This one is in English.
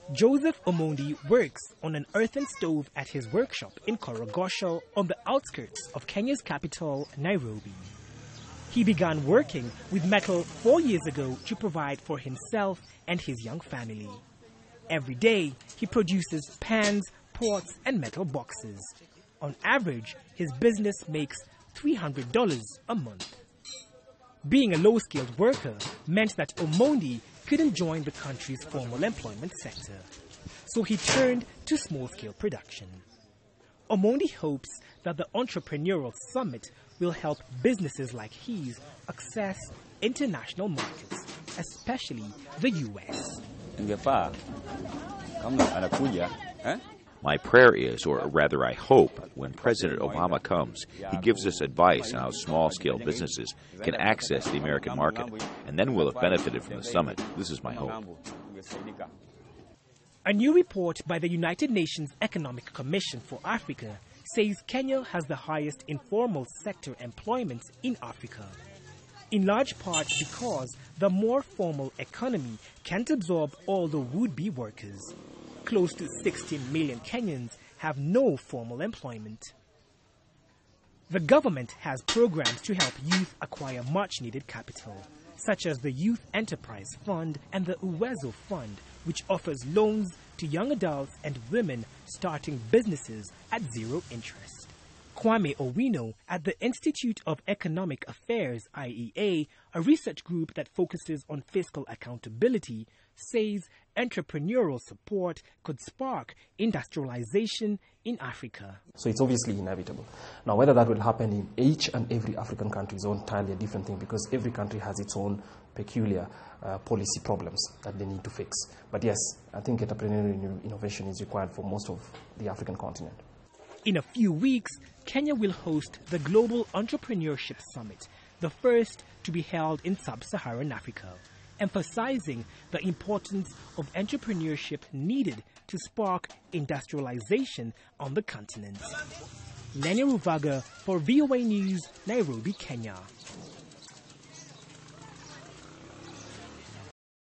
Joseph Omondi works on an earthen stove at his workshop in Korogosho on the outskirts of Kenya's capital, Nairobi. He began working with metal 4 years ago to provide for himself and his young family. Every day, he produces pans, pots, and metal boxes. On average, his business makes $300 a month. Being a low-skilled worker meant that Omondi couldn't join the country's formal employment sector, so he turned to small-scale production. Omondi hopes that the Entrepreneurial Summit will help businesses like his access international markets, especially the U.S. My prayer is, or rather I hope, when President Obama comes, he gives us advice on how small-scale businesses can access the American market, and then we'll have benefited from the summit. This is my hope. A new report by the United Nations Economic Commission for Africa says Kenya has the highest informal sector employment in Africa, in large part because the more formal economy can't absorb all the would-be workers. Close to 16 million Kenyans have no formal employment. The government has programs to help youth acquire much-needed capital, such as the Youth Enterprise Fund and the Uwezo Fund, which offers loans to young adults and women starting businesses at zero interest. Kwame Owino at the Institute of Economic Affairs, IEA, a research group that focuses on fiscal accountability, says entrepreneurial support could spark industrialization in Africa. So it's obviously inevitable. Now, whether that will happen in each and every African country is entirely a different thing, because every country has its own peculiar policy problems that they need to fix. But yes, I think entrepreneurial innovation is required for most of the African continent. In a few weeks, Kenya will host the Global Entrepreneurship Summit, the first to be held in sub-Saharan Africa, emphasizing the importance of entrepreneurship needed to spark industrialization on the continent. Lenny Ruvaga for VOA News, Nairobi, Kenya.